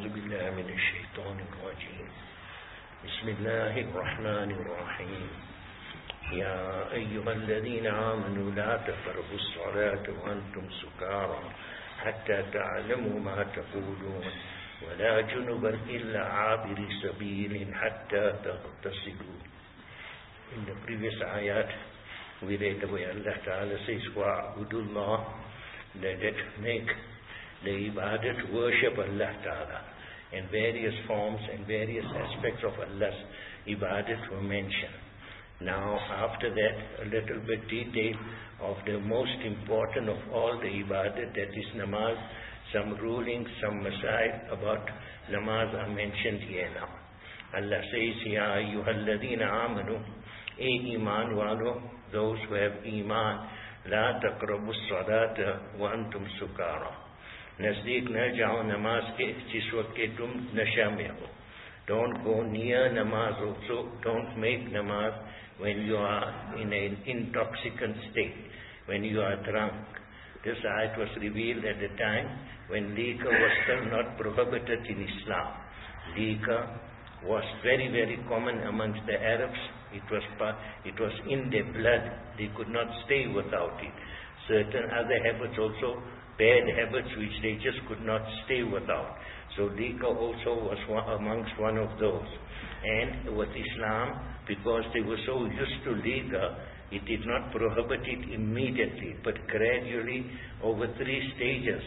أعوذ بالله من الشيطان الرجيم بسم الله الرحمن الرحيم يا أيها الذين آمنوا لا تقربوا الصلاة وأنتم سكارى حتى تعلموا ما تقولون ولا جنبا إلا عابر سبيل حتى تغتسلوا. In the previous ayat we read where Allah Ta'ala says wa'budullah, let it make the ibadat, worship Allah Ta'ala, and various forms and various aspects of Allah's ibadat were mentioned. Now after that a little bit detail of the most important of all the ibadat, that is namaz. Some rulings, some masail about namaz are mentioned here now. Allah says, Ya ayyuhalladhina amanu, iman walo, those who have iman, la taqrabu salata wa antum sukara. Nazdeek na jao namaz ke jis waqt ke tum nasha mein ho. Don't go near namaz also. Don't make namaz when you are in an intoxicant state, when you are drunk. This ayat was revealed at the time when liquor was still not prohibited in Islam. Liquor was very, very common amongst the Arabs. It was in their blood. They could not stay without it. Certain other habits also, bad habits which they just could not stay without. So liquor also was amongst one of those. And with Islam, because they were so used to liquor, it did not prohibit it immediately, but gradually over 3 stages,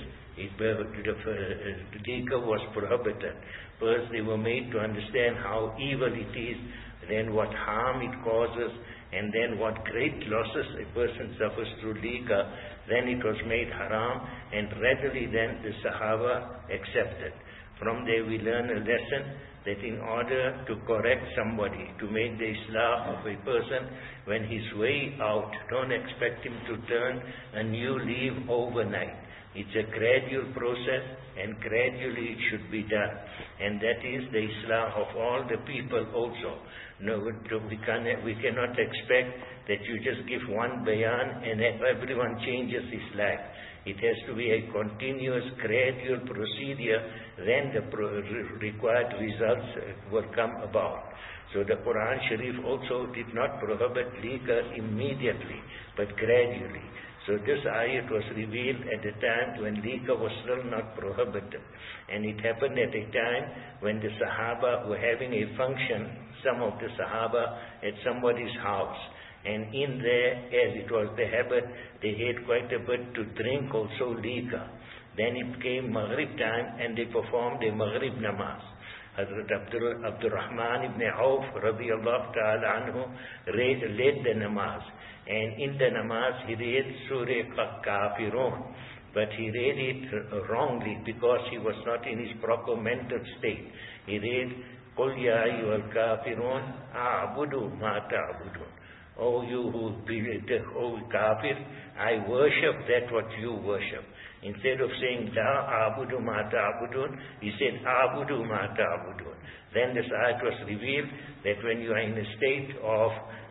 liquor was prohibited. First, they were made to understand how evil it is, then what harm it causes, and then what great losses a person suffers through liquor. Then it was made haram, and readily then the Sahaba accepted. From there we learn a lesson that in order to correct somebody, to make the islah of a person, when he's way out, don't expect him to turn a new leaf overnight. It's a gradual process, and gradually it should be done. And that is the islah of all the people also. No, we cannot expect that you just give one bayan and everyone changes his life. It has to be a continuous, gradual procedure, then the required results will come about. So the Quran Sharif also did not prohibit liquor immediately, but gradually. So this ayat was revealed at a time when liquor was still not prohibited. And it happened at a time when the Sahaba were having a function, some of the Sahaba at somebody's house. And in there, as it was the habit, they had quite a bit to drink also liquor. Then it came Maghrib time and they performed a Maghrib namaz. Hazrat Abdurrahman ibn Auf radiyallahu ta'ala anhu led the namaz. And in the namaz he read Surah Kafirun. But he read it wrongly because he was not in his proper mental state. He read, Qul ya ayyuhal kafirun a'budu ma ta'budun. Oh, you who believe, oh kafir, I worship that what you worship. Instead of saying la a'budu ma ta'budun, he said a'budu ma ta'budun. Then this ayat was revealed that when you are in a state of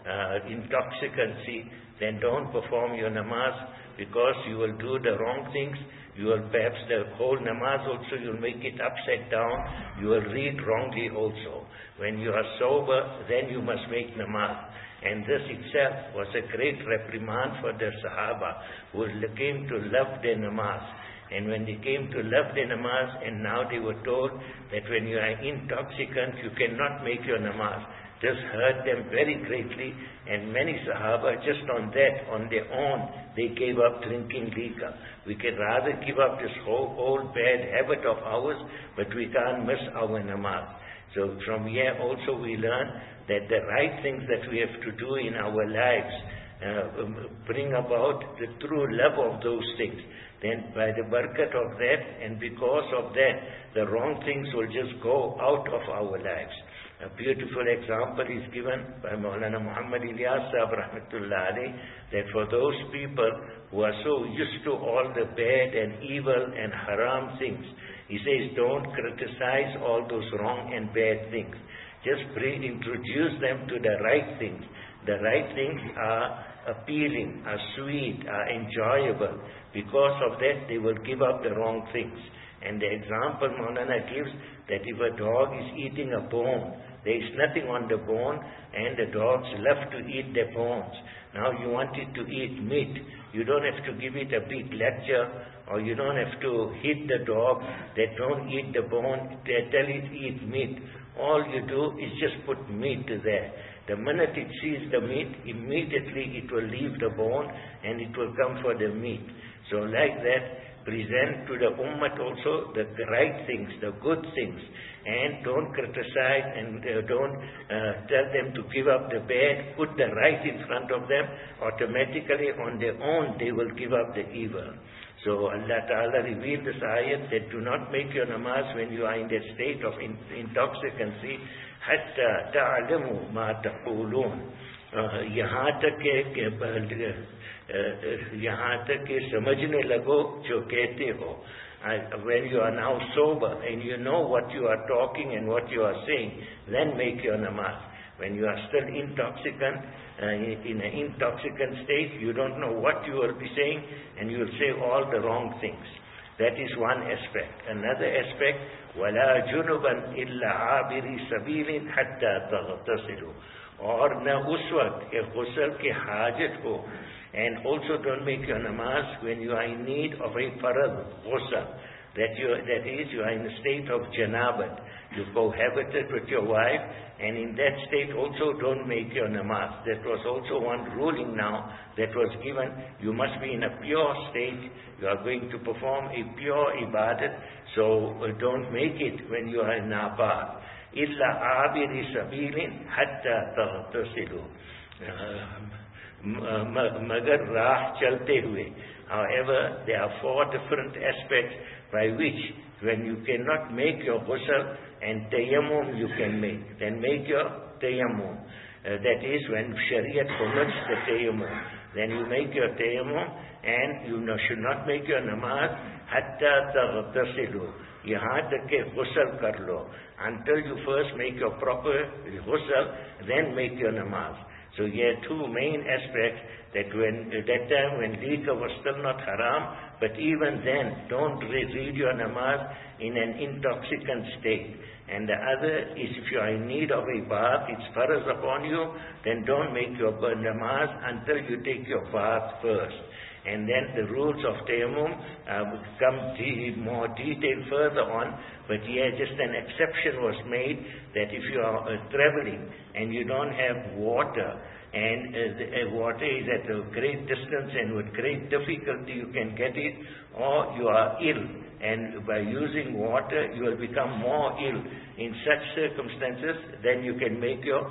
intoxicancy, then don't perform your namaz, because you will do the wrong things. You will perhaps the whole namaz also, you will make it upside down. You will read wrongly also. When you are sober, then you must make namaz. And this itself was a great reprimand for the Sahaba, who came to love their namaz. And when they came to love their namaz, and now they were told that when you are intoxicant, you cannot make your namaz. This hurt them very greatly, and many Sahaba, just on that, on their own, they gave up drinking liquor. We can rather give up this whole old bad habit of ours, but we can't miss our namaz. So from here also we learn that the right things that we have to do in our lives bring about the true love of those things. Then by the barakat of that, and because of that, the wrong things will just go out of our lives. A beautiful example is given by Maulana Muhammad Ilyas Sahib Rahmatullah alayh, that for those people who are so used to all the bad and evil and haram things, he says don't criticize all those wrong and bad things. Just introduce them to the right things. The right things are appealing, are sweet, are enjoyable. Because of that, they will give up the wrong things. And the example Maulana gives, that if a dog is eating a bone, there is nothing on the bone, and the dogs love to eat the bones. Now you want it to eat meat. You don't have to give it a big lecture, or you don't have to hit the dog that don't eat the bone, tell it eat meat. All you do is just put meat there. The minute it sees the meat, immediately it will leave the bone and it will come for the meat. So like that, present to the ummah also the right things, the good things, and don't criticize and don't tell them to give up the bad. Put the right in front of them. Automatically on their own they will give up the evil. So Allah Ta'ala revealed this ayat that do not make your namaz when you are in that state of intoxicancy, hatta ta'alamu ma taqulun. यहाँ तक के समझने लगो जो कहते हो. When you are now sober and you know what you are talking and what you are saying, then make your namaz. When you are still intoxicant, in an intoxicant state, you don't know what you will be saying, and you will say all the wrong things. That is one aspect. Another aspect, وَلَا جُنُبًا إِلَّا عَابِرِ سَبِيلٍ حَتَّى تَغْتَسِلُوا. Or na us waqt ke ghusl ke hajat ho. And also don't make your namaz when you are in need of a farad ghusl. That is, you are in a state of janabat. You cohabited with your wife, and in that state also don't make your namaz. That was also one ruling now that was given. You must be in a pure state. You are going to perform a pure ibadat, so don't make it when you are in nabat. إِلَّا عَابِرِ سَبِيلٍ حَتَّى تَغْتَسِلُوا. Magar raah chalte hue. However, there are 4 different aspects by which, when you cannot make your ghusl, and tayammum you can make, then make your tayammum. That is when Shariat permits the tayammum. Then you make your tayammum, and you should not make your namaz hatta taghtasilu. Yahan tak ke ghusl kar lo. Until you first make your proper ghusl, then make your namaz. So here 2 main aspects, that when at that time when liquor was still not haram, but even then don't read your namaz in an intoxicant state. And the other is, if you are in need of a bath, it's faraz upon you, then don't make your namaz until you take your bath first. And then the rules of tayammum come more detailed further on, but here just an exception was made that if you are traveling and you don't have water, and water is at a great distance and with great difficulty you can get it, or you are ill, and by using water you will become more ill. In such circumstances, then you can make your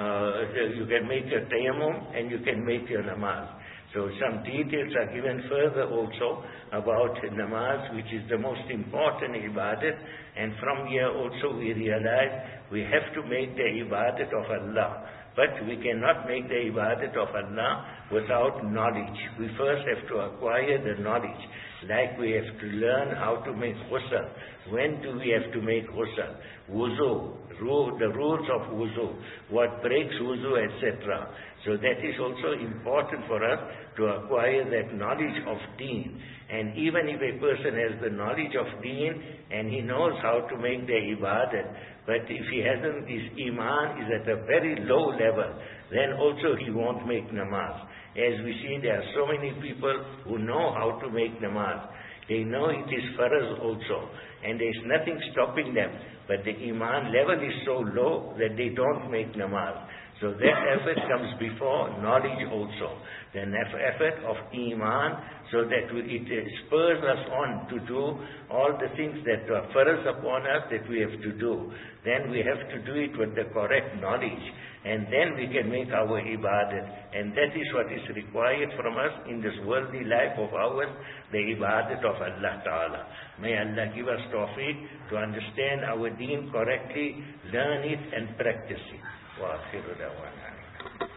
tayammum and you can make your namaz. So some details are given further also about namaz, which is the most important ibadat. And from here also we realize we have to make the ibadat of Allah. But we cannot make the ibadat of Allah without knowledge. We first have to acquire the knowledge. Like we have to learn how to make ghusl. When do we have to make ghusl? Wuzu, the rules of wuzu, what breaks wuzu, etc. So that is also important for us to acquire that knowledge of deen. And even if a person has the knowledge of deen and he knows how to make the ibadat, but if he hasn't, his iman is at a very low level, then also he won't make namaz. As we see, there are so many people who know how to make namaz. They know it is faraz also, and there is nothing stopping them, but the iman level is so low that they don't make namaz. So that effort comes before knowledge also. The effort of iman, so that it spurs us on to do all the things that are faraz upon us that we have to do. Then we have to do it with the correct knowledge, and then we can make our ibadat. And that is what is required from us in this worldly life of ours, the ibadat of Allah Ta'ala. May Allah give us tawfiq to understand our deen correctly, learn it and practice it. وآخر دعوانا